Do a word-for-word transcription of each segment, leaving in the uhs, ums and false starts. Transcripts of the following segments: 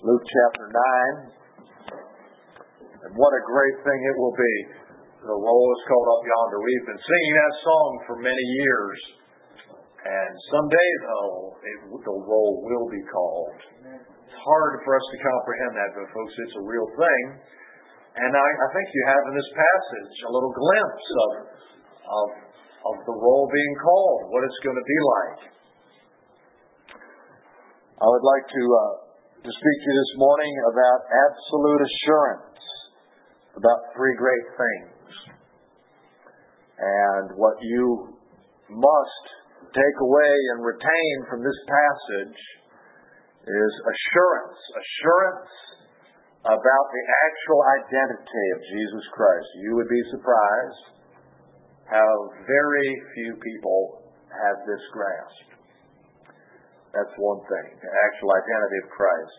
Luke chapter nine. And what a great thing it will be. The roll is called Up Yonder. We've been singing that song for many years. And someday, though, it, the roll will be called. It's hard for us to comprehend that, but folks, it's a real thing. And I, I think you have in this passage a little glimpse of, of, of the roll being called, what it's going to be like. I would like to, uh, to speak to you this morning about absolute assurance, about three great things. And what you must take away and retain from this passage is assurance. Assurance about the actual identity of Jesus Christ. You would be surprised how very few people have this grasp. That's one thing, the actual identity of Christ.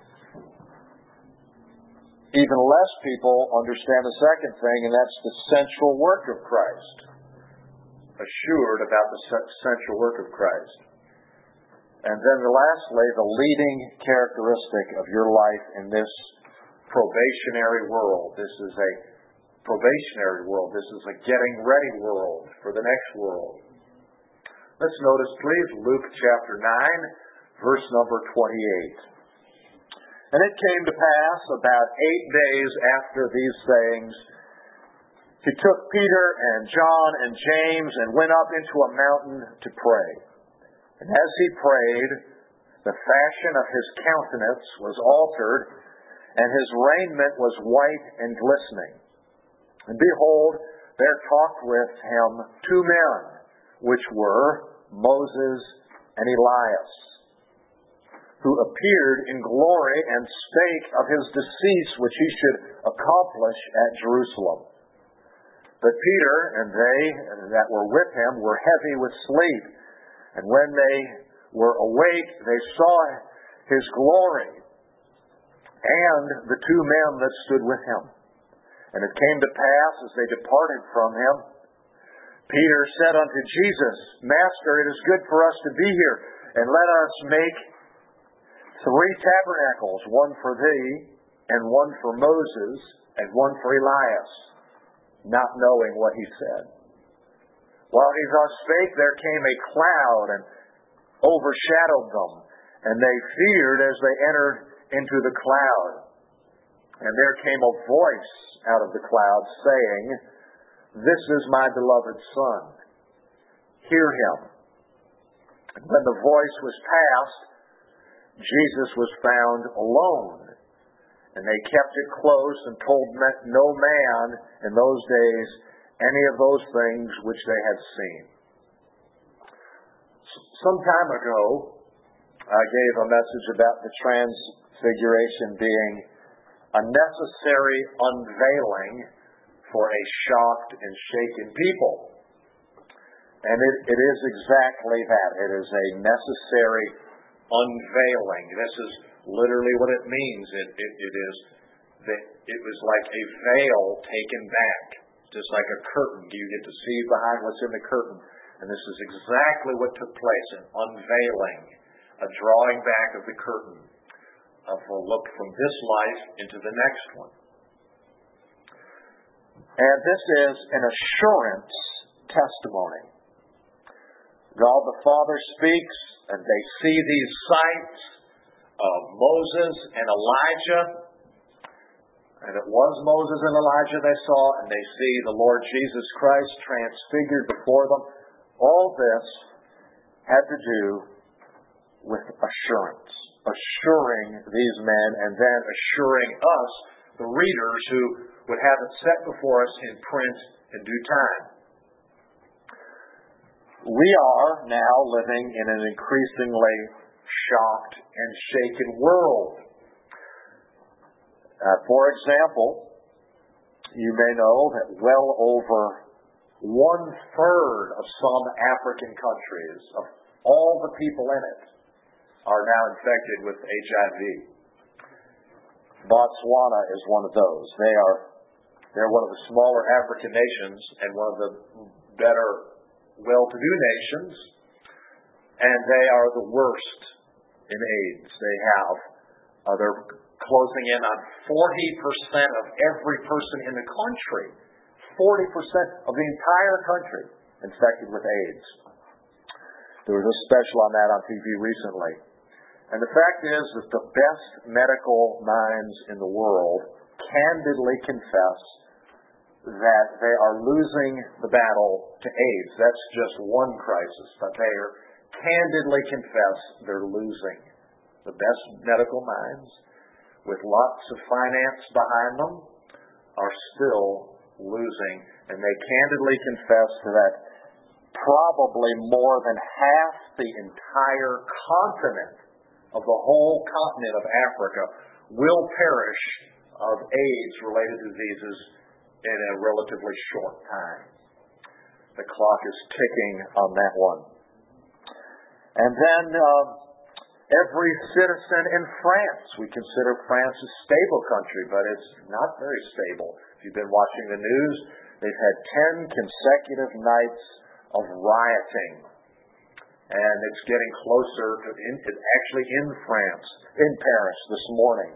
Even less people understand the second thing, and that's the central work of Christ. Assured about the central work of Christ. And then lastly, the leading characteristic of your life in this probationary world. This is a probationary world. This is a getting ready world for the next world. Let's notice, please, Luke chapter nine, verse number twenty-eight. And it came to pass about eight days after these sayings, he took Peter and John and James and went up into a mountain to pray. And as he prayed, the fashion of his countenance was altered, and his raiment was white and glistening. And behold, there talked with him two men, which were Moses and Elias, who appeared in glory and spake of his decease which he should accomplish at Jerusalem. But Peter and they that were with him were heavy with sleep, and when they were awake, they saw his glory and the two men that stood with him. And it came to pass, as they departed from him, Peter said unto Jesus, Master, it is good for us to be here, and let us make three tabernacles, one for thee, and one for Moses, and one for Elias, not knowing what he said. While he thus spake, there came a cloud and overshadowed them, and they feared as they entered into the cloud. And there came a voice out of the cloud, saying, This is my beloved Son. Hear him. And when the voice was past, Jesus was found alone. And they kept it close and told no man in those days any of those things which they had seen. Some time ago, I gave a message about the transfiguration being a necessary unveiling for a shocked and shaken people. And it, it is exactly that. It is a necessary unveiling. This is literally what it means. It, it, it is that it was like a veil taken back, just like a curtain. You get to see behind what's in the curtain. And this is exactly what took place, an unveiling, a drawing back of the curtain, of a look from this life into the next one. And this is an assurance testimony. God the Father speaks, and they see these sights of Moses and Elijah. And it was Moses and Elijah they saw, and they see the Lord Jesus Christ transfigured before them. All this had to do with assurance. Assuring these men, and then assuring us, the readers, who would have it set before us in print in due time. We are now living in an increasingly shocked and shaken world. Uh, for example, you may know that well over one-third of some African countries, of all the people in it, are now infected with H I V. Botswana is one of those. They are they're one of the smaller African nations and one of the better well-to-do nations, and they are the worst in AIDS. They have Uh, they're closing in on forty percent of every person in the country. forty percent of the entire country infected with AIDS. There was a special on that on T V recently. And the fact is that the best medical minds in the world candidly confess that they are losing the battle to AIDS. That's just one crisis, but they are candidly confess they're losing. The best medical minds, with lots of finance behind them, are still losing. And they candidly confess that probably more than half the entire continent of the whole continent of Africa will perish of AIDS-related diseases in a relatively short time. The clock is ticking on that one. And then uh, every citizen in France, we consider France a stable country, but it's not very stable. If you've been watching the news, they've had ten consecutive nights of rioting. And it's getting closer to, in, actually in France, in Paris this morning.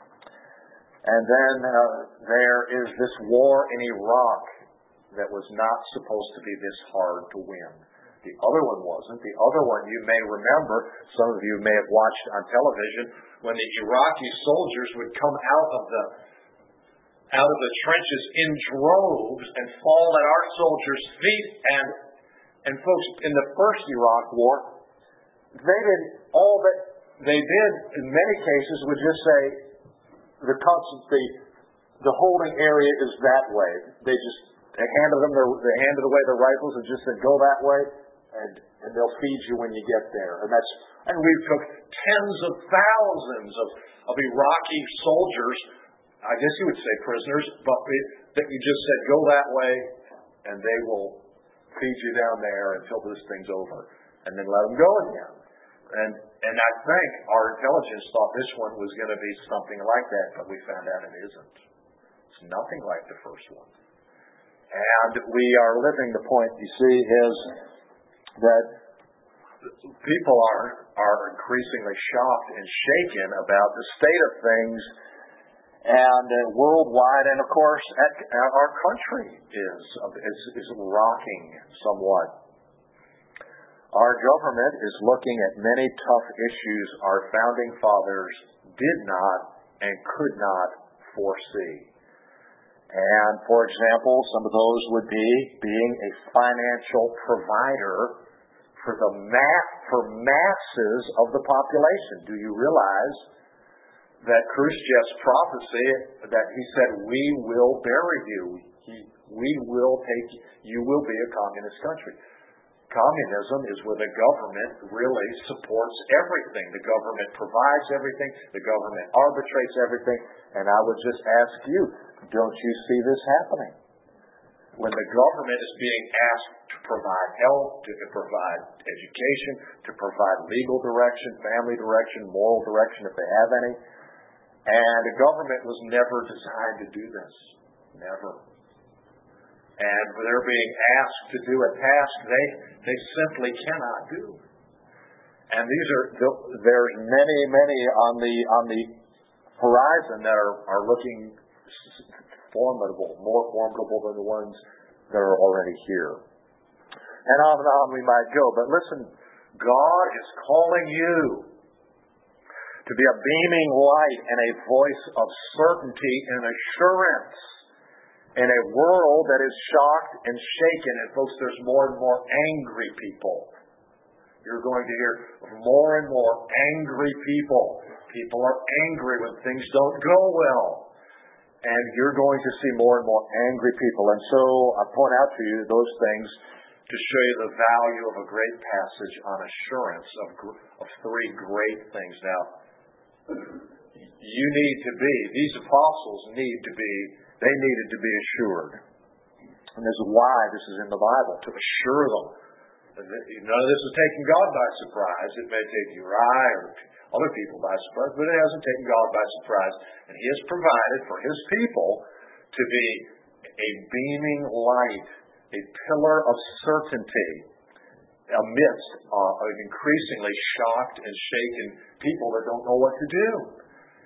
And then uh, there is this war in Iraq that was not supposed to be this hard to win. The other one wasn't. The other one, you may remember, some of you may have watched on television, when the Iraqi soldiers would come out of the out of the trenches in droves and fall at our soldiers' feet. And and folks, in the first Iraq war, they did all that they did in many cases would just say the constant the the holding area is that way. They just they handed them their, they handed away their rifles and just said go that way. And, and they'll feed you when you get there. And that's and we took tens of thousands of, of Iraqi soldiers, I guess you would say prisoners, but we, that you just said, go that way, and they will feed you down there until this thing's over. And then let them go again. And and I think our intelligence thought this one was going to be something like that, but we found out it isn't. It's nothing like the first one. And we are living, the point, you see, is that people are are increasingly shocked and shaken about the state of things, and uh, worldwide, and of course, at, at our country is, is is rocking somewhat. Our government is looking at many tough issues our founding fathers did not and could not foresee. And, for example, some of those would be being a financial provider for the mass, for masses of the population. Do you realize that Khrushchev's prophecy that he said, we will bury you, he, we will take, you will be a communist country. Communism is where the government really supports everything. The government provides everything. The government arbitrates everything. And I would just ask you, don't you see this happening? When the government is being asked to provide health, to provide education, to provide legal direction, family direction, moral direction if they have any. And the government was never designed to do this. Never. And they're being asked to do a task they they simply cannot do. And these are there's many, many on the on the horizon that are, are looking formidable, more formidable than the ones that are already here. And on and on we might go. But listen, God is calling you to be a beaming light and a voice of certainty and assurance in a world that is shocked and shaken. And folks, there's more and more angry people. You're going to hear more and more angry people. People are angry when things don't go well. And you're going to see more and more angry people. And so I point out to you those things to show you the value of a great passage on assurance of, of three great things. Now, you need to be, these apostles need to be, they needed to be assured. And this is why this is in the Bible, to assure them. None of this is taking God by surprise. It may take Uriah or other people by surprise, but it hasn't taken God by surprise. And He has provided for His people to be a beaming light, a pillar of certainty amidst uh, an increasingly shocked and shaken people that don't know what to do.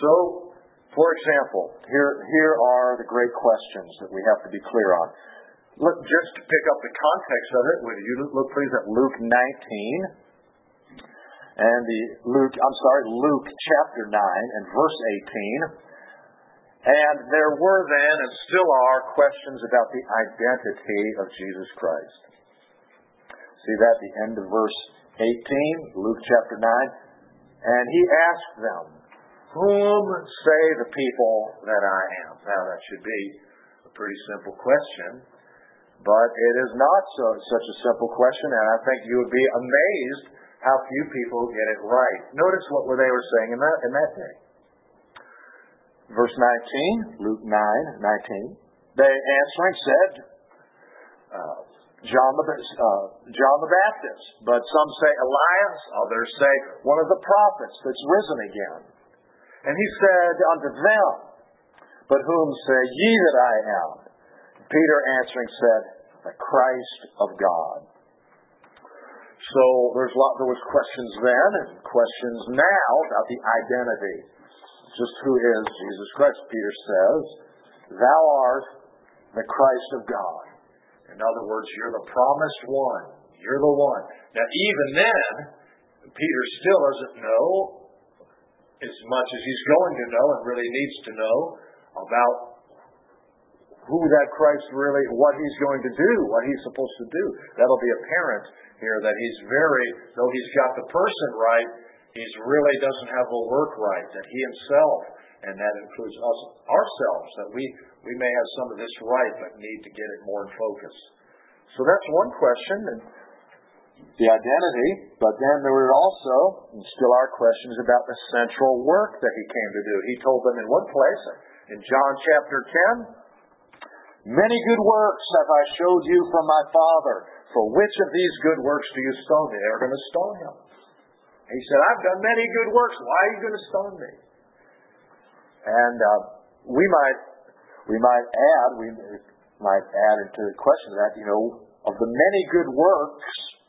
So, for example, here, here are the great questions that we have to be clear on. Look, just to pick up the context of it, would you look please at Luke nineteen, and the Luke, I'm sorry, Luke chapter nine and verse eighteen. And there were then, and still are, questions about the identity of Jesus Christ. See that at the end of verse eighteen, Luke chapter nine. And he asked them, whom say the people that I am? Now that should be a pretty simple question, but it is not so such a simple question, and I think you would be amazed how few people get it right. Notice what they were saying in that, in that day. Verse nineteen, Luke nine, nineteen. They answering said, uh, John the, uh, John the Baptist, but some say Elias, others say one of the prophets that's risen again. And he said unto them, but whom say ye that I am? Peter answering said, the Christ of God. So there's a lot, there was questions then and questions now about the identity. Just who is Jesus Christ? Peter says, thou art the Christ of God. In other words, you're the promised one. You're the one. Now even then, Peter still doesn't know as much as he's going to know and really needs to know about who that Christ really, what he's going to do, what he's supposed to do. That'll be apparent here that he's very, though he's got the person right, he really doesn't have the work right, that he himself, and that includes us ourselves, that we, we may have some of this right but need to get it more in focus. So that's one question, and the identity, but then there were also, and still are questions about the central work that he came to do. He told them in one place, in John chapter ten, many good works have I showed you from my Father. For which of these good works do you stone me? They were going to stone him. He said, I've done many good works. Why are you going to stone me? And uh, we might we might add, we might add into the question that, you know, of the many good works,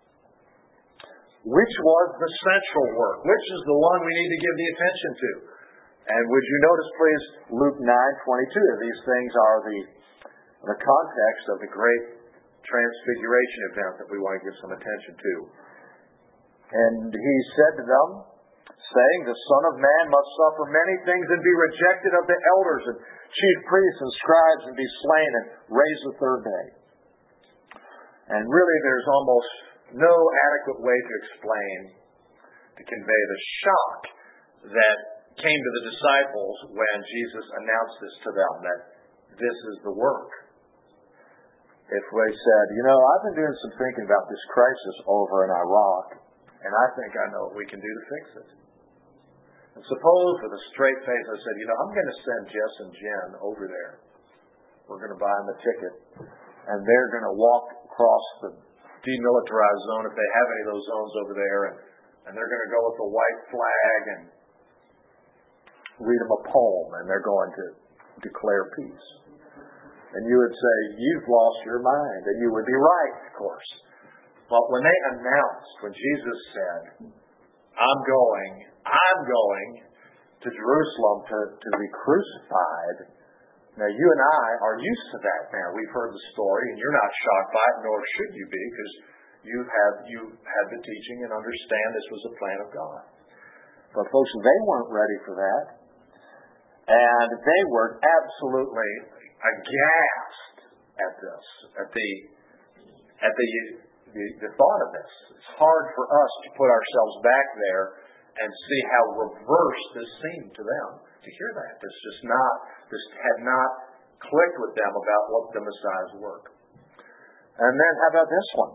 which was the central work? Which is the one we need to give the attention to? And would you notice, please, Luke nine twenty-two. These things are the the context of the great transfiguration event that we want to give some attention to. And he said to them, saying, the Son of Man must suffer many things and be rejected of the elders and chief priests and scribes and be slain and raised the third day. And really there's almost no adequate way to explain, to convey the shock that came to the disciples when Jesus announced this to them, that this is the work. If they said, you know, I've been doing some thinking about this crisis over in Iraq, and I think I know what we can do to fix it. And suppose with a straight face I said, you know, I'm going to send Jess and Jen over there. We're going to buy them a ticket, and they're going to walk across the demilitarized zone, if they have any of those zones over there, and, and they're going to go with the white flag and read them a poem, and they're going to declare peace. And you would say, you've lost your mind. And you would be right, of course. But when they announced, when Jesus said, I'm going, I'm going to Jerusalem to, to be crucified. Now you and I are used to that now. We've heard the story, and you're not shocked by it, nor should you be, because you have you had the teaching and understand this was a plan of God. But folks, they weren't ready for that. And they were absolutely aghast at this, at the at the, the the thought of this. It's hard for us to put ourselves back there and see how reversed this seemed to them to hear that. This just not this had not clicked with them about what the Messiah's work. And then how about this one?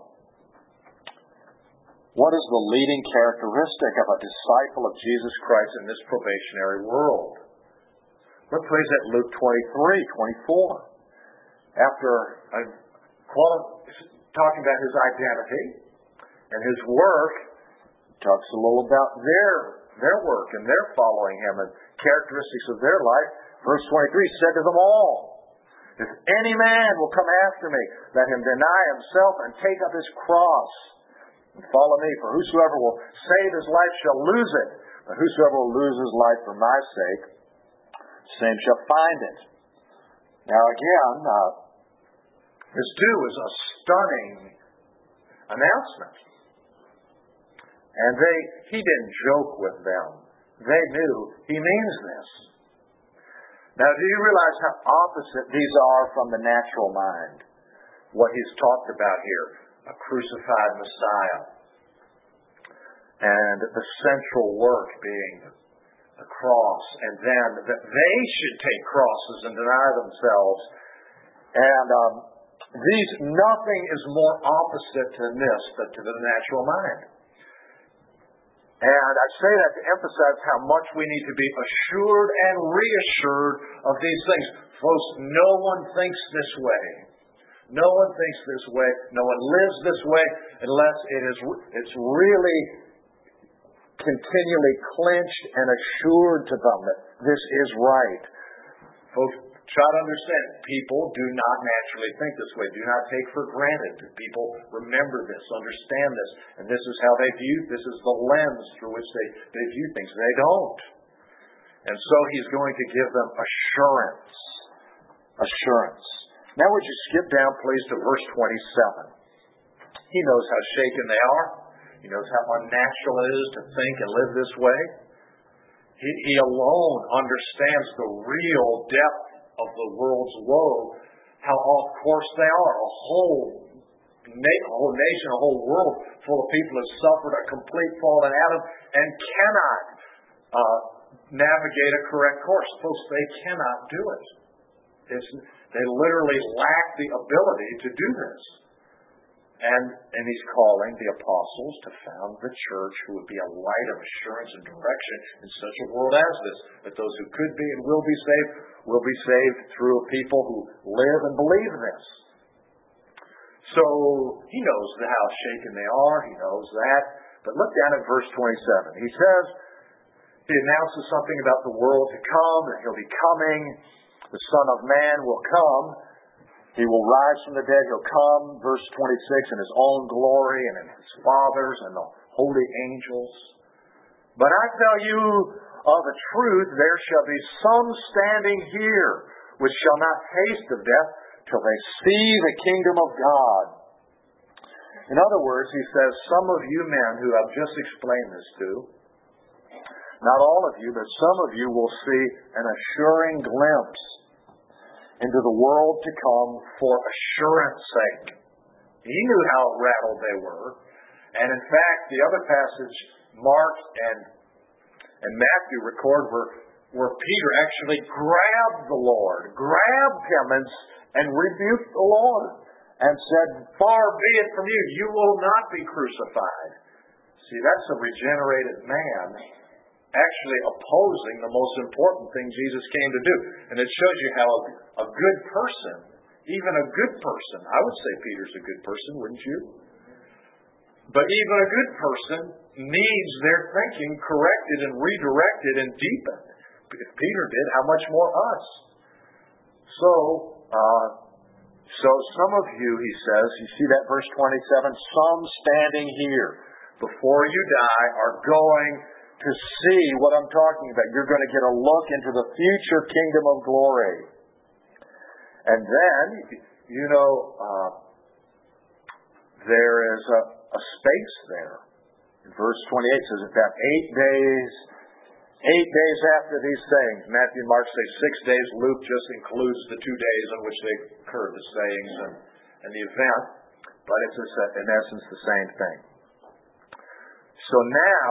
What is the leading characteristic of a disciple of Jesus Christ in this probationary world? Look please at Luke twenty-three, twenty-four. After uh, talking about his identity and his work, talks a little about their their work and their following him and characteristics of their life. Verse twenty-three said to them all, if any man will come after me, let him deny himself and take up his cross and follow me. For whosoever will save his life shall lose it, but whosoever will lose his life for my sake same shall find it. Now again, uh, this too is a stunning announcement. And they, he didn't joke with them. They knew he means this. Now, do you realize how opposite these are from the natural mind? What he's talked about here, a crucified Messiah. And the central work being the cross. And then that they should take crosses and deny themselves. And um, these, nothing is more opposite than this, but to the natural mind. And I say that to emphasize how much we need to be assured and reassured of these things. Folks, no one thinks this way. No one thinks this way. No one lives this way unless it is it's really continually clinched and assured to them that this is right. Folks, try to understand, people do not naturally think this way. Do not take for granted. People remember this, understand this, and this is how they view, this is the lens through which they, they view things. They don't. And so he's going to give them assurance. Assurance. Now would you skip down, please, to verse twenty-seven. He knows how shaken they are. He knows how unnatural it is to think and live this way. He, he alone understands the real depth of the world's woe, how off course they are. A whole, na- a whole nation, a whole world full of people have suffered a complete fall in Adam and cannot uh, navigate a correct course. Folks, they cannot do it. It's, they literally lack the ability to do this. And, and he's calling the apostles to found the church who would be a light of assurance and direction in such a world as this. That those who could be and will be saved will be saved through a people who live and believe this. So he knows how shaken they are. He knows that. But look down at verse twenty-seven. He says, he announces something about the world to come, that he'll be coming. The Son of Man will come. He will rise from the dead. He'll come, verse twenty-six, in his own glory and in his Father's and the holy angels. But I tell you of a truth, there shall be some standing here which shall not taste of death till they see the kingdom of God. In other words, he says, some of you men who I've just explained this to, not all of you, but some of you will see an assuring glimpse into the world to come for assurance sake. He knew how rattled they were. And in fact, the other passage, Mark and, and Matthew record where, where Peter actually grabbed the Lord, grabbed him and, and rebuked the Lord and said, far be it from you, you will not be crucified. See, that's a regenerated man actually opposing the most important thing Jesus came to do. And it shows you how a, a good person, even a good person, I would say Peter's a good person, wouldn't you? But even a good person needs their thinking corrected and redirected and deepened. If Peter did, how much more us? So, uh, so some of you, he says, you see that verse twenty-seven, some standing here before you die are going to see what I'm talking about. You're going to get a look into the future kingdom of glory. And then, you know, uh, there is a, a space there. In verse twenty-eight says, at that eight days, eight days after these things, Matthew and Mark say six days. Luke just includes the two days on which they occurred, the sayings and, and the event. But it's in essence the same thing. So now,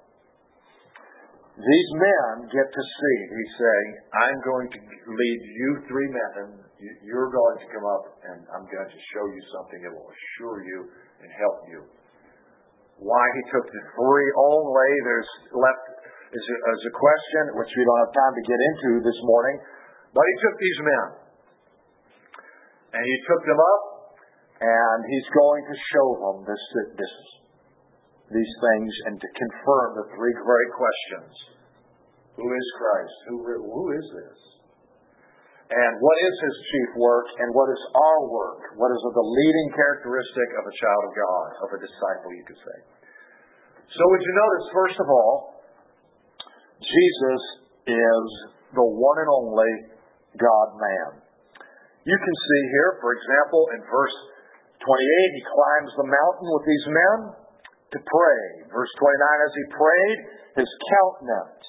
these men get to see, he's saying, I'm going to lead you three men, and you're going to come up, and I'm going to show you something that will assure you and help you. Why he took the three only, there's left is a, is a question, which we don't have time to get into this morning, but he took these men, and he took them up, and he's going to show them this, this these things and to confirm the three great questions. Who is Christ? Who, who is this? And what is his chief work? And what is our work? What is the leading characteristic of a child of God, of a disciple, you could say. So would you notice, first of all, Jesus is the one and only God-man. You can see here, for example, in verse twenty-eight, he climbs the mountain with these men to pray. Verse twenty-nine, as he prayed, his countenance,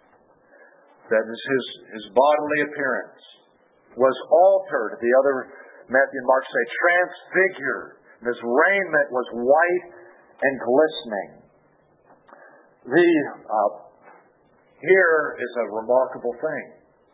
that is his, his bodily appearance, was altered. The other, Matthew and Mark say, transfigured. His raiment was white and glistening. The uh, here is a remarkable thing.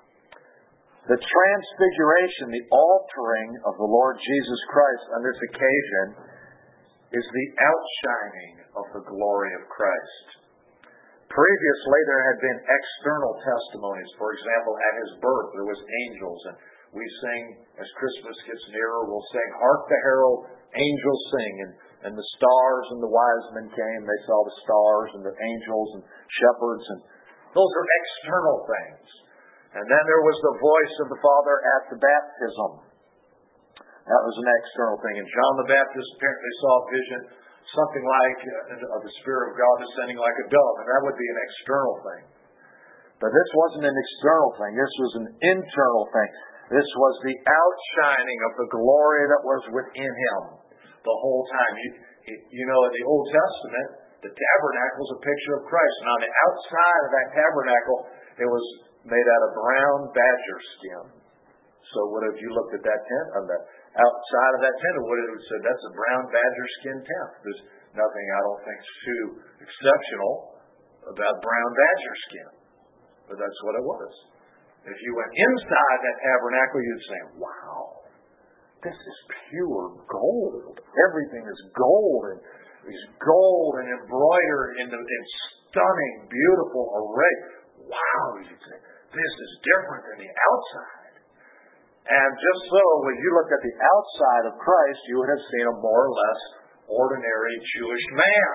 The transfiguration, the altering of the Lord Jesus Christ on this occasion is the outshining of the glory of Christ. Previously, there had been external testimonies. For example, at his birth, there was angels, and we sing, as Christmas gets nearer, we'll sing, "Hark the herald angels sing," and, and the stars and the wise men came, they saw the stars and the angels and shepherds, and those are external things. And then there was the voice of the Father at the baptism. That was an external thing. And John the Baptist apparently saw a vision, something like uh, of the Spirit of God descending like a dove, and that would be an external thing. But this wasn't an external thing. This was an internal thing. This was the outshining of the glory that was within him the whole time. You, you know, in the Old Testament, the tabernacle is a picture of Christ. And on the outside of that tabernacle, it was made out of brown badger skin. So what if you looked at that tent, on the outside of that tent, it would have said, that's a brown badger skin tent. There's nothing, I don't think, too exceptional about brown badger skin. But that's what it was. If you went inside that tabernacle, you'd say, wow, this is pure gold. Everything is gold, and it's gold and embroidered in, the, in stunning, beautiful array. Wow, you'd say, this is different than the outside. And just so, when you looked at the outside of Christ, you would have seen a more or less ordinary Jewish man.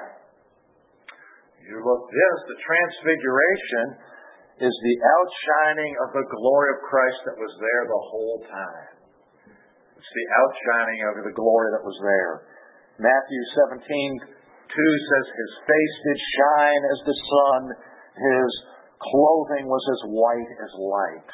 You look this, the transfiguration is the outshining of the glory of Christ that was there the whole time. It's the outshining of the glory that was there. Matthew seventeen two says, his face did shine as the sun, his clothing was as white as light.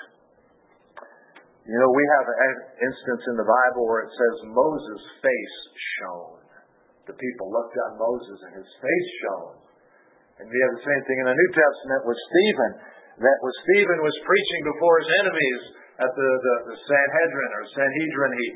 You know, we have an instance in the Bible where it says Moses' face shone. The people looked on Moses and his face shone. And we have the same thing in the New Testament with Stephen. That was Stephen was preaching before his enemies at the, the, the Sanhedrin or Sanhedrin. He,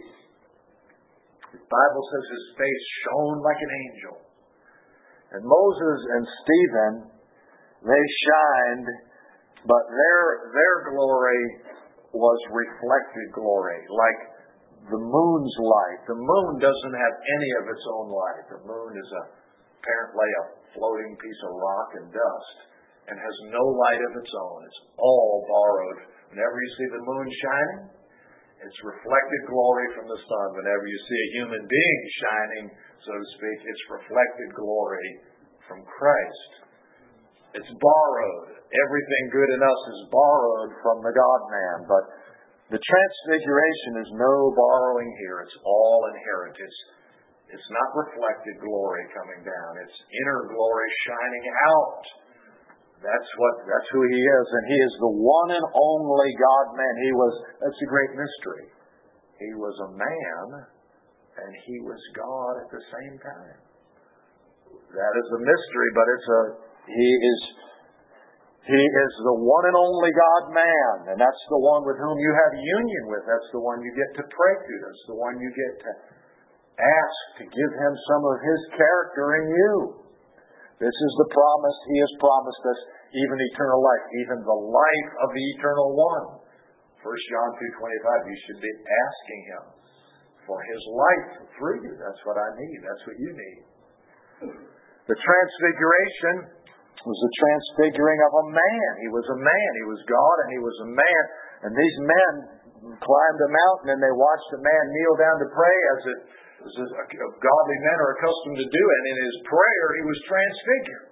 the Bible says his face shone like an angel. And Moses and Stephen, they shined, but their their glory was reflected glory, like the moon's light. The moon doesn't have any of its own light. The moon is a, apparently a floating piece of rock and dust, and has no light of its own. It's all borrowed. Whenever you see the moon shining, it's reflected glory from the sun. Whenever you see a human being shining, so to speak, it's reflected glory from Christ. It's borrowed. Everything good in us is borrowed from the God-man. But the transfiguration is no borrowing here. It's all inherent. It's, it's not reflected glory coming down. It's inner glory shining out. That's what. That's who he is, and he is the one and only God-man. He was. That's a great mystery. He was a man, and he was God at the same time. That is a mystery, but it's a. He is. He is the one and only God-man, and that's the one with whom you have union with. That's the one you get to pray to. That's the one you get to ask to give him some of his character in you. This is the promise. He has promised us even eternal life, even the life of the eternal one. First John two twenty-five, you should be asking him for his life through you. That's what I need. That's what you need. The transfiguration was the transfiguring of a man. He was a man. He was God and he was a man. And these men climbed a mountain and they watched a man kneel down to pray as it as a godly men are accustomed to do. And in his prayer, he was transfigured.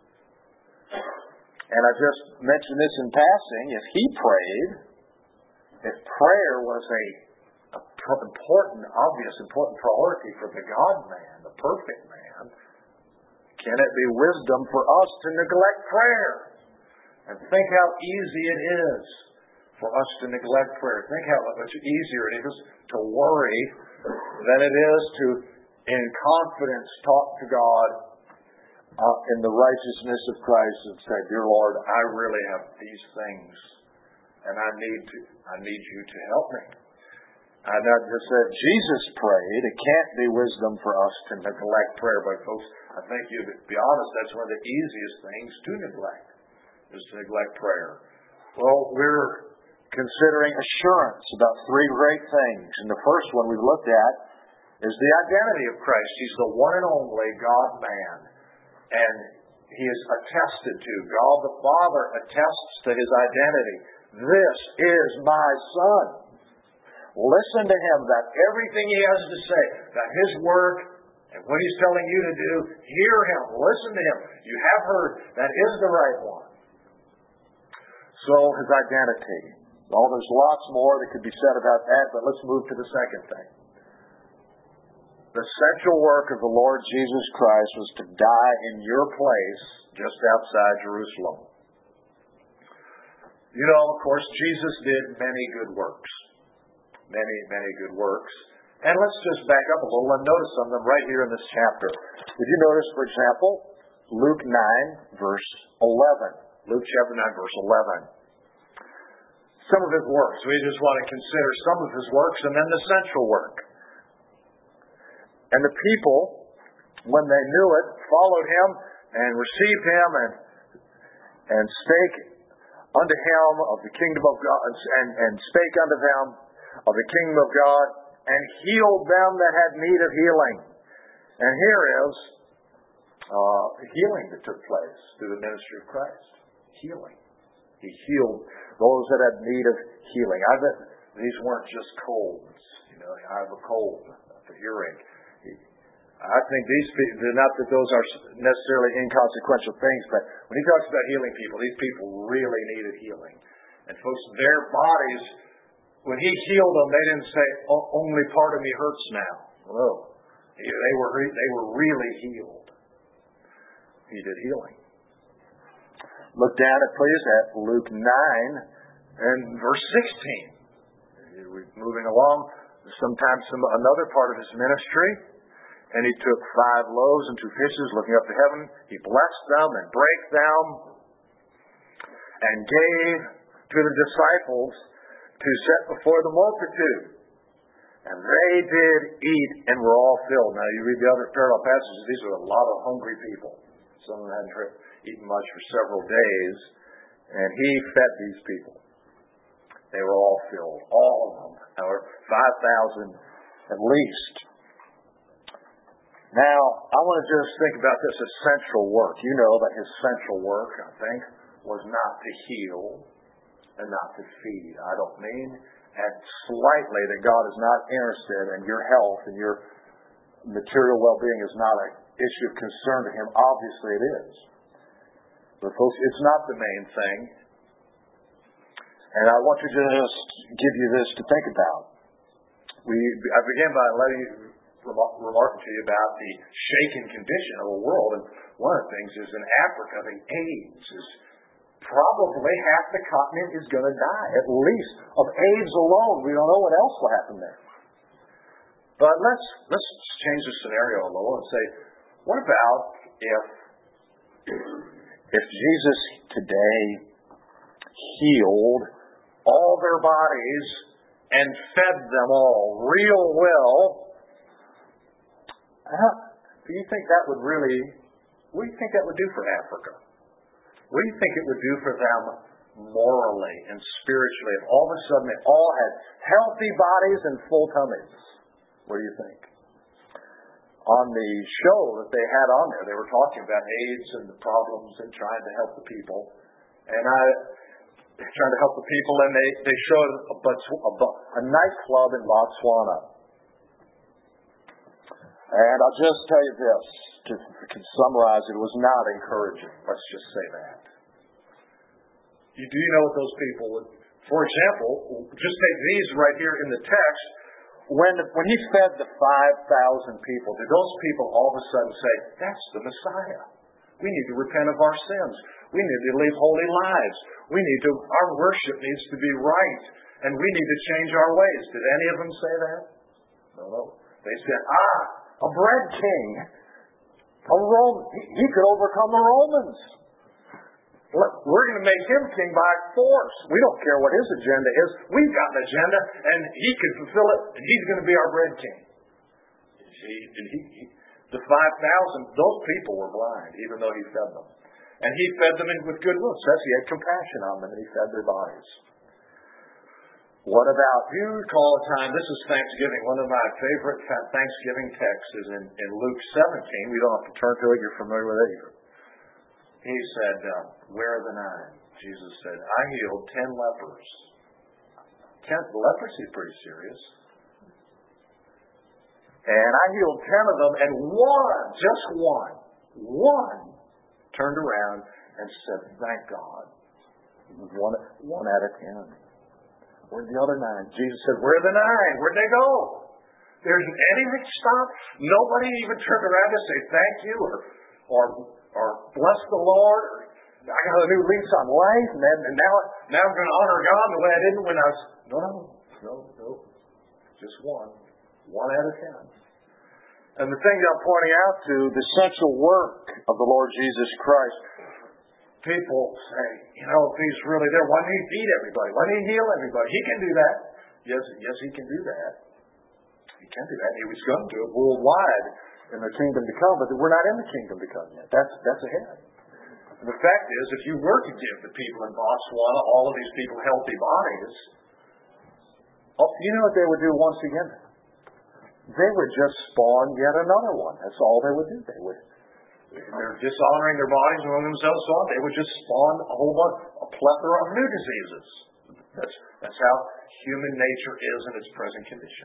And I just mentioned this in passing. If he prayed, if prayer was a, a important, obvious, important priority for the God-man, the perfect man, can it be wisdom for us to neglect prayer? And think how easy it is for us to neglect prayer. Think how much easier it is to worry than it is to, in confidence, talk to God uh, in the righteousness of Christ and say, "Dear Lord, I really have these things, and I need to, I need you to help me." I know just that Jesus prayed. It can't be wisdom for us to neglect prayer, but folks, I think you to be honest, that's one of the easiest things to neglect, is to neglect prayer. Well, we're considering assurance about three great things. And the first one we've looked at is the identity of Christ. He's the one and only God-man. And he is attested to. God the Father attests to his identity. This is my Son. Listen to him, that everything he has to say, that his work, and what he's telling you to do, hear him, listen to him. You have heard, that is the right one. So, his identity. Well, there's lots more that could be said about that, but let's move to the second thing. The central work of the Lord Jesus Christ was to die in your place just outside Jerusalem. You know, of course, Jesus did many good works. Many, many good works. And let's just back up a little and notice some of them right here in this chapter. Did you notice, for example, Luke nine, verse eleven? Luke chapter nine, verse eleven. Some of his works. We just want to consider some of his works and then the central work. And the people, when they knew it, followed him and received him and and spake unto him of the kingdom of God, and, and spake unto them of the kingdom of God, and healed them that had need of healing. And here is uh, healing that took place through the ministry of Christ. Healing. He healed those that had need of healing. I bet these weren't just colds. You know, I have a cold, a hearing. I think these people, not that those are necessarily inconsequential things, but when he talks about healing people, these people really needed healing. And folks, their bodies, when he healed them, they didn't say, "Only part of me hurts now." No. They were, they were really healed. He did healing. Look down at, please, at Luke nine and verse sixteen. We're moving along. Sometimes some, another part of his ministry. And he took five loaves and two fishes, looking up to heaven. He blessed them and brake them and gave to the disciples to set before the multitude. And they did eat and were all filled. Now, you read the other parallel passages, these are a lot of hungry people. Some of them hadn't eaten much for several days. And he fed these people. They were all filled. All of them. However, five thousand at least. Now, I want to just think about this essential work. You know that his central work, I think, was not to heal and not to feed. I don't mean and slightly that God is not interested in your health and your material well-being is not an issue of concern to him. Obviously it is. But folks, it's not the main thing. And I want to just give you this to think about. We, I began by letting you remarking to you about the shaken condition of the world. And one of the things is in Africa, the AIDS is probably half the continent is going to die, at least of AIDS alone. We don't know what else will happen there. But let's let's change the scenario a little and say, what about if if Jesus today healed all their bodies and fed them all real well? How, do you think that would really, what do you think that would do for Africa? What do you think it would do for them morally and spiritually if all of a sudden they all had healthy bodies and full tummies? What do you think? On the show that they had on there, they were talking about AIDS and the problems and trying to help the people. And I, trying to help the people, and they, they showed a, a, a nightclub in Botswana. And I'll just tell you this, to, to summarize it, it was not encouraging. Let's just say that. You do know what those people would, for example, just take these right here in the text. When, when he fed the five thousand people, did those people all of a sudden say, "That's the Messiah. We need to repent of our sins. We need to live holy lives. We need to, our worship needs to be right. And we need to change our ways. Did any of them say that? No, no. They said, ah, a bread king. A Roman. He, he could overcome the Romans. We're going to make him king by force. We don't care what his agenda is. We've got an agenda, and he can fulfill it, and he's going to be our bread king. He, and he, he, the five thousand, those people were blind, even though he fed them. And he fed them with goodwill. It says he had compassion on them, and he fed their bodies. What about, you recall a time, this is Thanksgiving, one of my favorite Thanksgiving texts is in, in Luke seventeen. We don't have to turn to it, you're familiar with it either. He said, uh, where are the nine? Jesus said, I healed ten lepers. Ten, leprosy is pretty serious. And I healed ten of them, and one, just one, one, turned around and said, thank God. One, one out of ten. Where'd the other nine? Jesus said, where are the nine? Where'd they go? There isn't anything stopped. Nobody even turned around to say thank you or or or bless the Lord. Or, I got a new lease on life, and, then, and now, now I'm going to honor God the way I didn't when I was... No, no, no, no. Just one. One out of ten. And the thing that I'm pointing out to, the central work of the Lord Jesus Christ, people say, you know, if he's really there, why didn't he feed everybody? Why didn't he heal everybody? He can do that. Yes, yes, he can do that. He can do that. He was going to do it worldwide in the kingdom to come, but we're not in the kingdom to come yet. That's that's ahead. And the fact is, if you were to give the people in Botswana, all of these people, healthy bodies, oh, you know what they would do once again? They would just spawn yet another one. That's all they would do. They would, they're dishonoring their bodies among themselves, so on. They would just spawn a whole bunch, a plethora of new diseases. That's that's how human nature is in its present condition.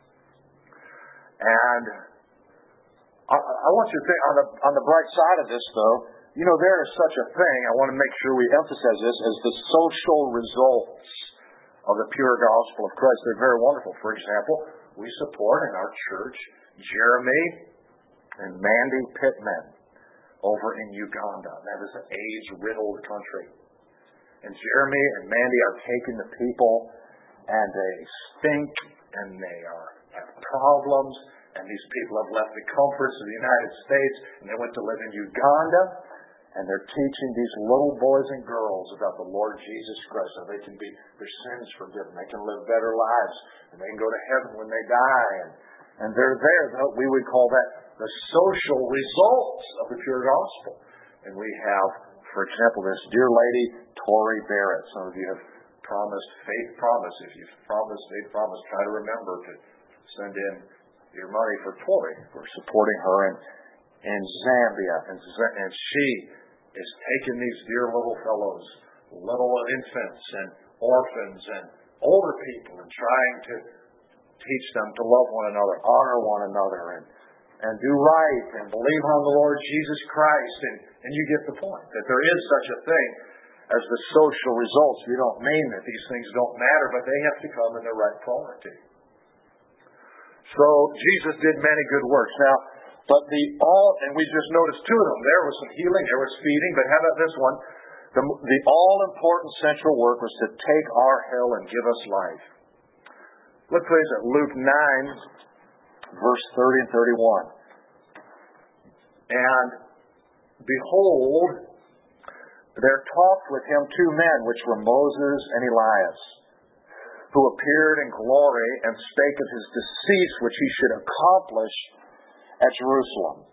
And I, I want you to think on the on the bright side of this, though. You know, there is such a thing. I want to make sure we emphasize this as the social results of the pure gospel of Christ. They're very wonderful. For example, we support in our church Jeremy and Mandy Pittman over in Uganda. That is an AIDS-riddled country. And Jeremy and Mandy are taking the people, and they stink, and they are have problems, and these people have left the comforts of the United States, and they went to live in Uganda, and they're teaching these little boys and girls about the Lord Jesus Christ, so they can be their sins forgiven, they can live better lives, and they can go to heaven when they die. And, and they're there. We would call that the social results of the pure gospel. And we have, for example, this dear lady, Tori Barrett. Some of you have promised, faith promise. If you've promised, faith promise, try to remember to send in your money for Tori. We're supporting her in, in Zambia. And, and she is taking these dear little fellows, little infants and orphans and older people, and trying to teach them to love one another, honor one another, and and do right, and believe on the Lord Jesus Christ. And, and you get the point, that there is such a thing as the social results. We don't mean that these things don't matter, but they have to come in the right priority. So Jesus did many good works. Now, but the all, and we just noticed two of them. There was some healing, there was feeding, but how about this one? The, the all-important central work was to take our hell and give us life. Look please at Luke nine, verse thirty and thirty-one. And behold, there talked with him two men, which were Moses and Elias, who appeared in glory and spake of his decease, which he should accomplish at Jerusalem.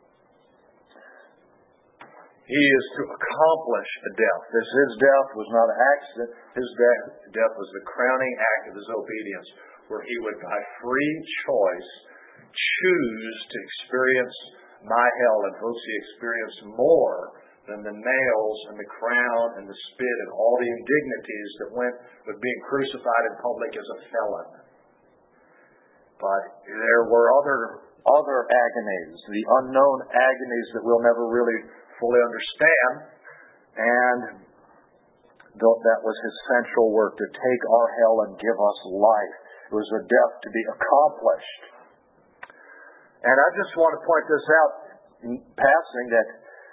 He is to accomplish a death. This his death was not an accident. His death, death was the crowning act of his obedience, where he would, by free choice, choose to experience my hell, and those he experienced more than the nails and the crown and the spit and all the indignities that went with being crucified in public as a felon. But there were other other agonies, the unknown agonies that we'll never really fully understand, and that was his central work, to take our hell and give us life. It was a death to be accomplished. And I just want to point this out in passing, that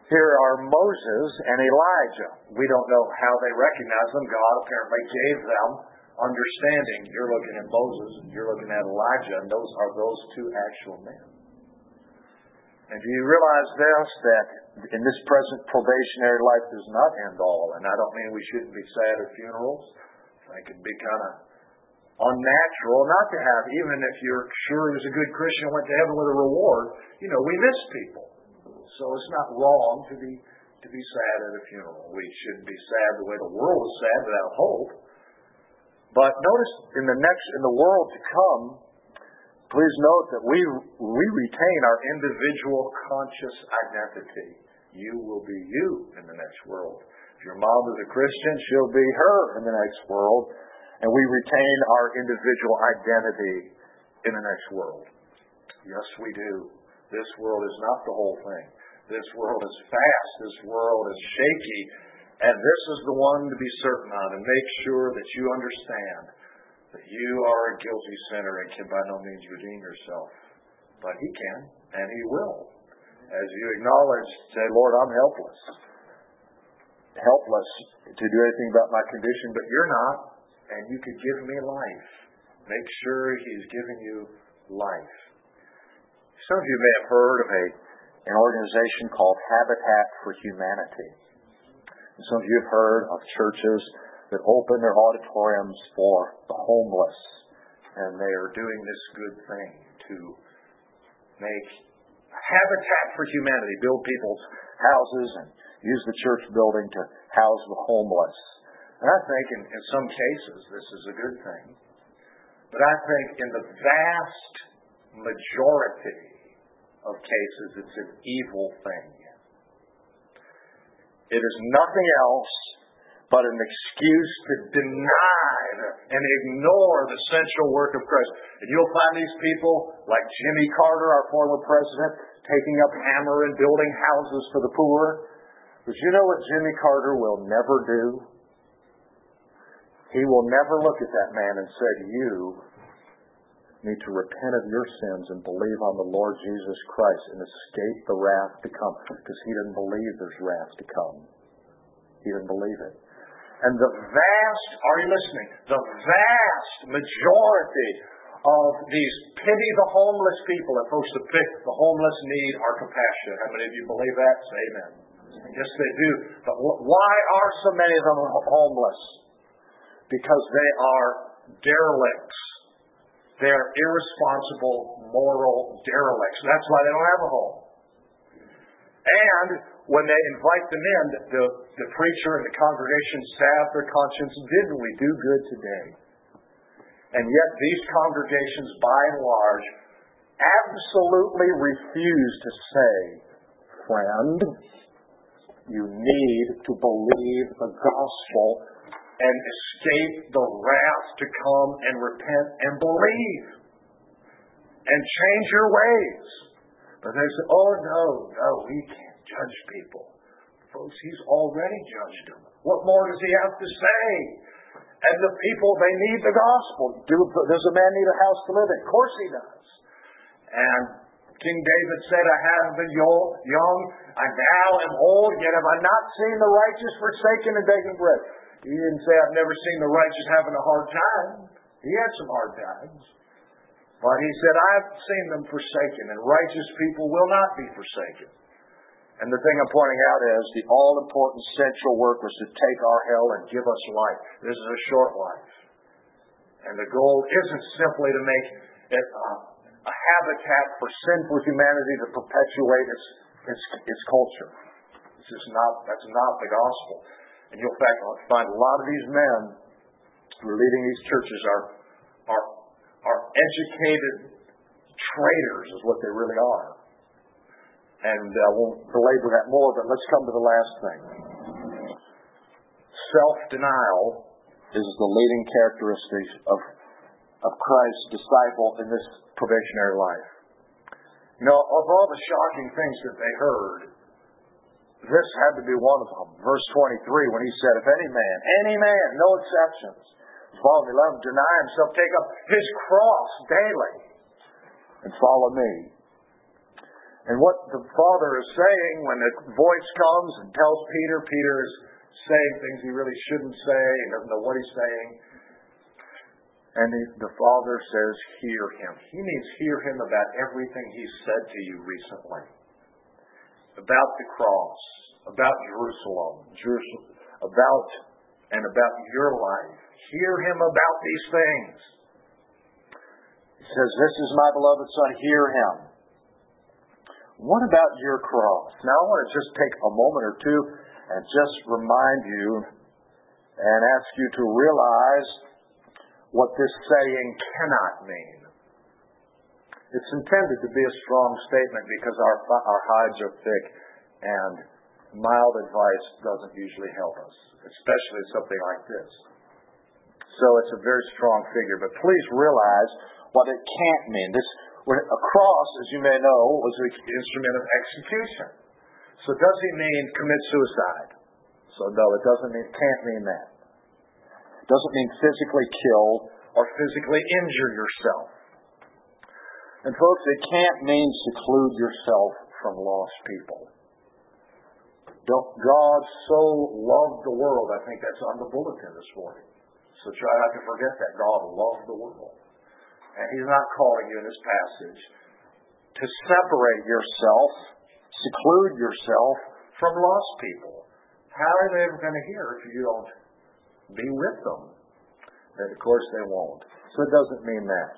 Here are Moses and Elijah. We don't know how they recognize them. God apparently gave them understanding. You're looking at Moses and you're looking at Elijah, and those are those two actual men. And do you realize this, that in this present probationary life does not end all? And I don't mean we shouldn't be sad at funerals. I think it'd be kind of unnatural not to have, even if you're sure he was a good Christian and went to heaven with a reward. You know, we miss people. So it's not wrong to be to be sad at a funeral. We shouldn't be sad the way the world is sad without hope. But notice in the next, in the world to come, please note that we we retain our individual conscious identity. You will be you in the next world. If your mom is a Christian, she'll be her in the next world. And we retain our individual identity in the next world. Yes, we do. This world is not the whole thing. This world is fast. This world is shaky. And this is the one to be certain on, and make sure that you understand that you are a guilty sinner and can by no means redeem yourself. But He can, and He will. As you acknowledge, say, Lord, I'm helpless. Helpless to do anything about my condition, but you're not, and you could give me life. Make sure He's giving you life. Some of you may have heard of a, an organization called Habitat for Humanity. And some of you have heard of churches that open their auditoriums for the homeless. And they are doing this good thing to make Habitat for Humanity, build people's houses and use the church building to house the homeless. And I think in, in some cases this is a good thing. But I think in the vast majority of cases it's an evil thing. It is nothing else but an excuse to deny and ignore the central work of Christ. And you'll find these people, like Jimmy Carter, our former president, taking up hammer and building houses for the poor. But you know what Jimmy Carter will never do? He will never look at that man and say, you need to repent of your sins and believe on the Lord Jesus Christ and escape the wrath to come. Because he didn't believe there's wrath to come. He didn't believe it. And the vast, are you listening? The vast majority of these pity the homeless people, that folks that pick the homeless need are compassionate. How many of you believe that? Say amen. Yes, they do. But why are so many of them homeless? Because they are derelicts. They're irresponsible, moral derelicts. That's why they don't have a home. And when they invite them in, the, the preacher and the congregation salve their conscience. Didn't we do good today? And yet these congregations, by and large, absolutely refuse to say, friend, you need to believe the gospel and escape the wrath to come and repent and believe and change your ways. But they say, oh no, no, we can't judge people. Folks, he's already judged them. What more does he have to say? And the people, they need the gospel. Do, does a man need a house to live in? Of course he does. And King David said, I have been young, I now am old, yet have I not seen the righteous forsaken and begging bread. He didn't say, I've never seen the righteous having a hard time. He had some hard times. But he said, I've seen them forsaken, and righteous people will not be forsaken. And the thing I'm pointing out is the all-important central work was to take our hell and give us life. This is a short life. And the goal isn't simply to make it uh, a habitat for sinful humanity to perpetuate its, its, its culture. It's just not, that's not the gospel. And you'll in fact find a lot of these men who are leading these churches are, are, are educated traitors is what they really are. And I uh, won't belabor that more, but let's come to the last thing. Self-denial is the leading characteristic of, of Christ's disciple in this probationary life. You know, of all the shocking things that they heard, this had to be one of them. Verse twenty-three, when he said, if any man, any man, no exceptions, follow me, let him deny himself, take up his cross daily, and follow me. And what the Father is saying when the voice comes and tells Peter, Peter is saying things he really shouldn't say, he doesn't know what he's saying. And the, the Father says, hear him. He means hear him about everything he's said to you recently. About the cross, about Jerusalem, Jerusalem, about and about your life. Hear him about these things. He says, this is my beloved Son, hear him. What about your cross? Now I want to just take a moment or two and just remind you and ask you to realize what this saying cannot mean. It's intended to be a strong statement because our, our hides are thick and mild advice doesn't usually help us, especially something like this. So it's a very strong figure, but please realize what it can't mean. This a cross, as you may know, was an instrument of execution. So does he mean commit suicide? So no, it doesn't mean, can't mean that. It doesn't mean physically kill or physically injure yourself. And folks, it can't mean seclude yourself from lost people. Don't, God so loved the world. I think that's on the bulletin this morning. So try not to forget that. God loved the world. And he's not calling you in this passage to separate yourself, seclude yourself from lost people. How are they ever going to hear if you don't be with them? And of course they won't. So it doesn't mean that.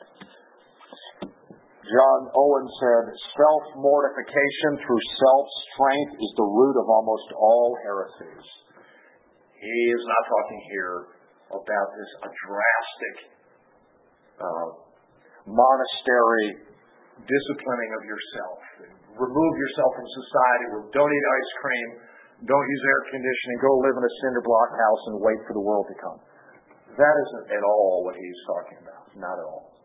John Owen said, self-mortification through self-strength is the root of almost all heresies. He is not talking here about this a drastic uh, monastery disciplining of yourself. Remove yourself from society. Don't eat ice cream. Don't use air conditioning. Go live in a cinder block house and wait for the world to come. That isn't at all what he's talking about. Not at all.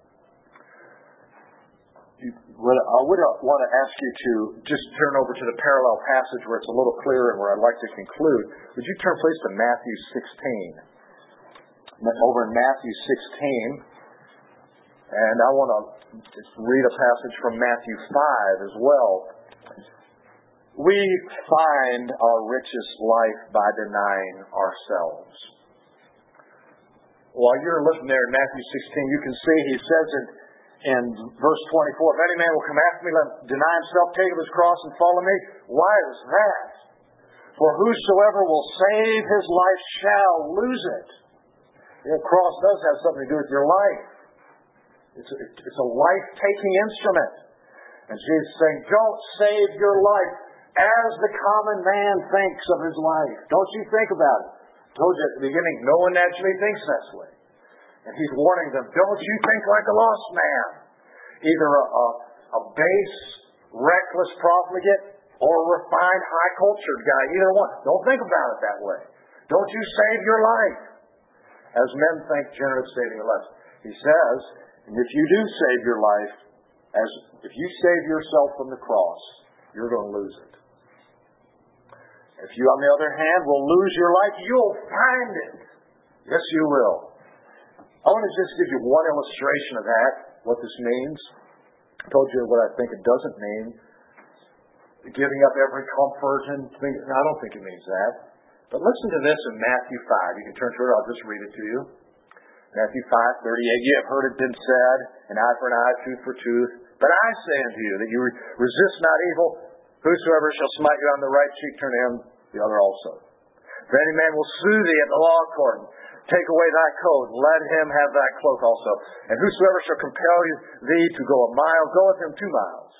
I would want to ask you to just turn over to the parallel passage where it's a little clearer and where I'd like to conclude. Would you turn please to Matthew sixteen? Over in Matthew sixteen. And I want to just read a passage from Matthew five as well. We find our richest life by denying ourselves. While you're looking there in Matthew sixteen, you can see he says it in verse twenty-four, if any man will come after me, let him deny himself, take up his cross, and follow me. Why is that? For whosoever will save his life shall lose it. The cross does have something to do with your life. It's a, it's a life-taking instrument. And Jesus is saying, don't save your life as the common man thinks of his life. Don't you think about it. I told you at the beginning, no one naturally thinks that way. And he's warning them, don't you think like a lost man. Either a, a, a base, reckless profligate or a refined, high-cultured guy. Either one. Don't think about it that way. Don't you save your life as men think generous saving your life. He says, and if you do save your life, as if you save yourself from the cross, you're going to lose it. If you, on the other hand, will lose your life, you'll find it. Yes, you will. I want to just give you one illustration of that, what this means. I told you what I think it doesn't mean. Giving up every comfort and things. No, I don't think it means that. But listen to this in Matthew five. You can turn to it. I'll just read it to you. Matthew five thirty-eight. You have heard it been said, an eye for an eye, tooth for tooth. But I say unto you that you resist not evil. Whosoever shall smite you on the right cheek, turn to him the other also. If any man will sue thee at the law court, take away thy coat, let him have thy cloak also. And whosoever shall compel thee to go a mile, go with him two miles.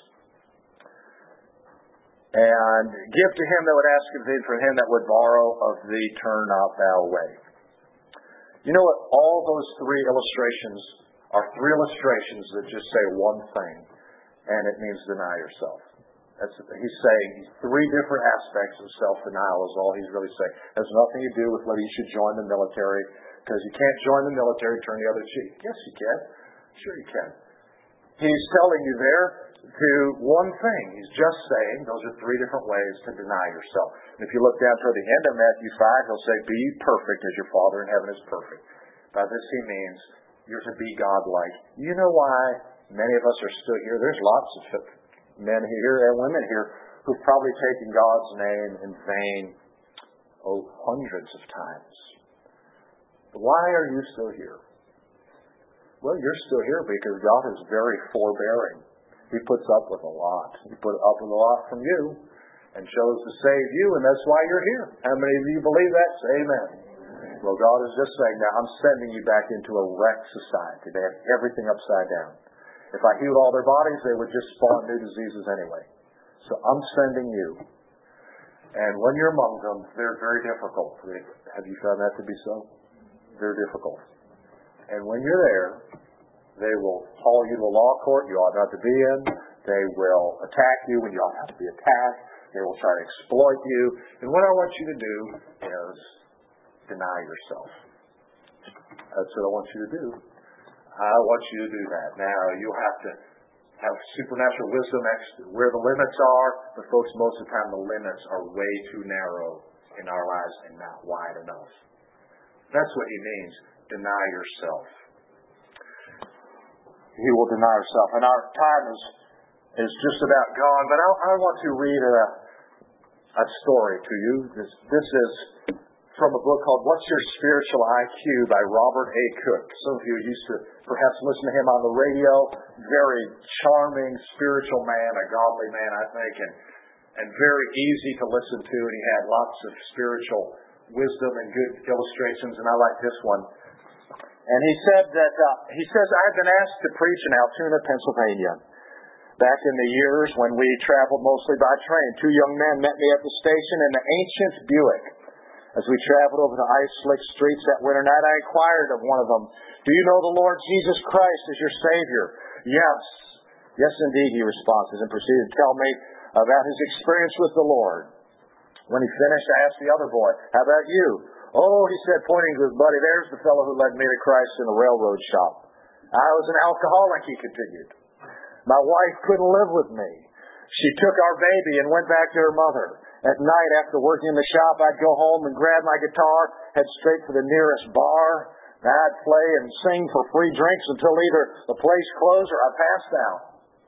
And give to him that would ask of thee, from him that would borrow of thee, turn not thou away. You know what? All those three illustrations are three illustrations that just say one thing, and it means deny yourself. That's, he's saying three different aspects of self-denial is all he's really saying. It has nothing to do with whether you should join the military, because you can't join the military, turn the other cheek. Yes, you can. Sure you can. He's telling you there to one thing. He's just saying those are three different ways to deny yourself. And if you look down toward the end of Matthew five, he'll say, be perfect as your Father in heaven is perfect. By this he means you're to be God-like. You know why many of us are still here? There's lots of men here and women here who've probably taken God's name in vain, oh, hundreds of times. Why are you still here? Well, you're still here because God is very forbearing. He puts up with a lot. He put up with a lot from you and chose to save you, and that's why you're here. How many of you believe that? Say amen. Well, God is just saying, now I'm sending you back into a wrecked society. They have everything upside down. If I healed all their bodies, they would just spawn new diseases anyway. So I'm sending you. And when you're among them, they're very difficult. Have you found that to be so? They're difficult. And when you're there, they will haul you to a law court you ought not to be in. They will attack you when you ought not to be attacked. They will try to exploit you. And what I want you to do is deny yourself. That's what I want you to do. I want you to do that. Now, you'll have to have supernatural wisdom where the limits are, but folks, most of the time the limits are way too narrow in our lives and not wide enough. That's what he means, deny yourself. He will deny yourself. And our time is, is just about gone, but I, I want to read a, a story to you. This, this is from a book called What's Your Spiritual I Q by Robert A. Cook. Some of you used to perhaps listen to him on the radio. Very charming, spiritual man, a godly man, I think, and, and very easy to listen to. And he had lots of spiritual wisdom and good illustrations, and I like this one. And he said that, uh, he says, I had been asked to preach in Altoona, Pennsylvania. Back in the years when we traveled mostly by train, two young men met me at the station in the ancient Buick. As we traveled over the ice-slick streets that winter night, I inquired of one of them, do you know the Lord Jesus Christ as your Savior? Yes. Yes, indeed, he responded, and proceeded to tell me about his experience with the Lord. When he finished, I asked the other boy, how about you? Oh, he said, pointing to his buddy, there's the fellow who led me to Christ in the railroad shop. I was an alcoholic, he continued. My wife couldn't live with me. She took our baby and went back to her mother. At night, after working in the shop, I'd go home and grab my guitar, head straight for the nearest bar. I'd play and sing for free drinks until either the place closed or I passed out.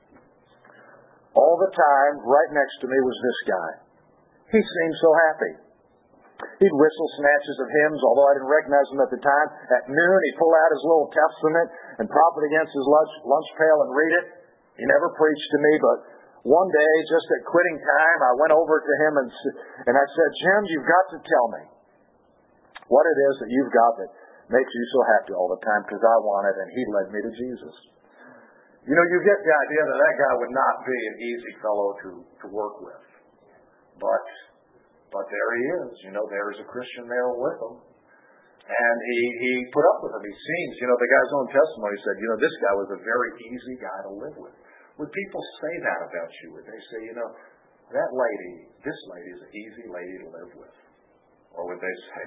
All the time, right next to me was this guy. He seemed so happy. He'd whistle snatches of hymns, although I didn't recognize him at the time. At noon, he'd pull out his little Testament and prop it against his lunch, lunch pail and read it. He never preached to me, but one day, just at quitting time, I went over to him and, and I said, Jim, you've got to tell me what it is that you've got that makes you so happy all the time, because I want it, and he led me to Jesus. You know, you get the idea that that guy would not be an easy fellow to, to work with. But but there he is. You know, there's a Christian there with him. And he, he put up with him. He seems, you know, the guy's own testimony said, you know, this guy was a very easy guy to live with. Would people say that about you? Would they say, you know, that lady, this lady is an easy lady to live with? Or would they say,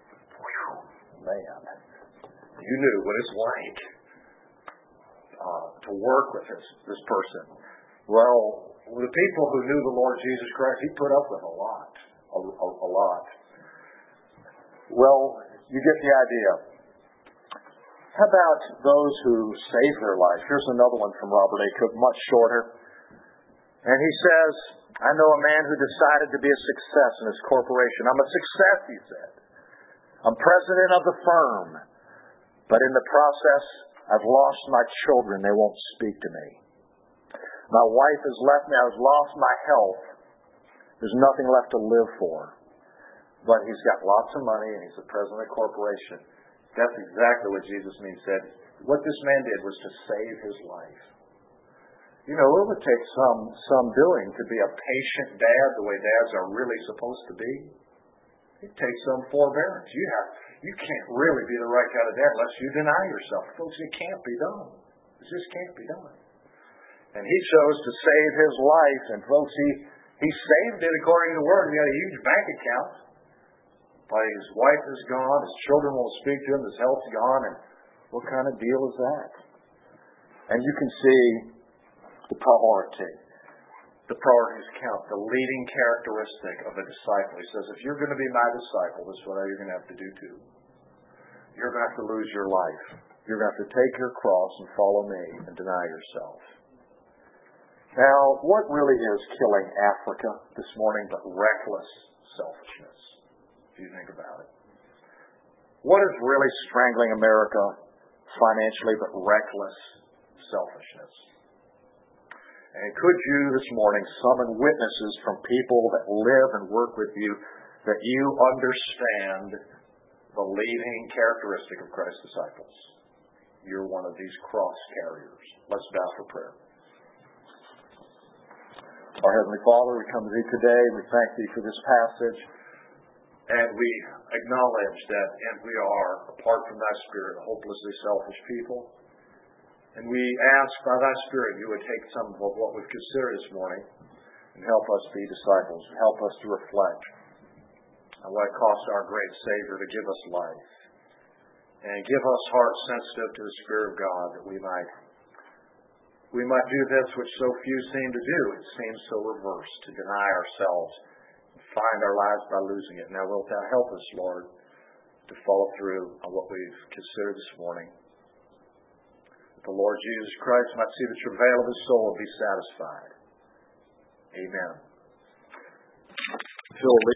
man, you knew what it's like uh, to work with this, this person. Well, the people who knew the Lord Jesus Christ, he put up with a lot, a, a, a lot. Well, you get the idea. How about those who save their life? Here's another one from Robert A. Cook, much shorter. And he says, I know a man who decided to be a success in his corporation. I'm a success, he said. I'm president of the firm. But in the process, I've lost my children. They won't speak to me. My wife has left me. I've lost my health. There's nothing left to live for. But he's got lots of money, and he's the president of the corporation. That's exactly what Jesus means. Said what this man did was to save his life. You know, it would take some some doing to be a patient dad the way dads are really supposed to be. It takes some forbearance. You have you can't really be the right kind of dad unless you deny yourself. Folks, it can't be done. It just can't be done. And he chose to save his life, and folks, he he saved it according to the word. He had a huge bank account. But his wife is gone, his children won't speak to him, his health's gone, and what kind of deal is that? And you can see the priority. The priorities count, the leading characteristic of a disciple. He says, if you're going to be my disciple, this is what you're going to have to do too. You're going to have to lose your life. You're going to have to take your cross and follow me and deny yourself. Now, what really is killing Africa this morning but reckless selfishness, if you think about it? What is really strangling America financially but reckless selfishness? And could you this morning summon witnesses from people that live and work with you that you understand the leading characteristic of Christ's disciples? You're one of these cross carriers. Let's bow for prayer. Our Heavenly Father, we come to Thee today. We thank Thee for this passage. And we acknowledge that and we are, apart from Thy Spirit, hopelessly selfish people. And we ask by Thy Spirit you would take some of what we've considered this morning and help us be disciples, help us to reflect on what it cost our great Savior to give us life. And give us hearts sensitive to the Spirit of God that we might we might do this which so few seem to do. It seems so reverse, to deny ourselves and find our lives by losing it. Now wilt Thou help us, Lord, to follow through on what we've considered this morning. That the Lord Jesus Christ might see the travail of His soul and be satisfied. Amen. Phil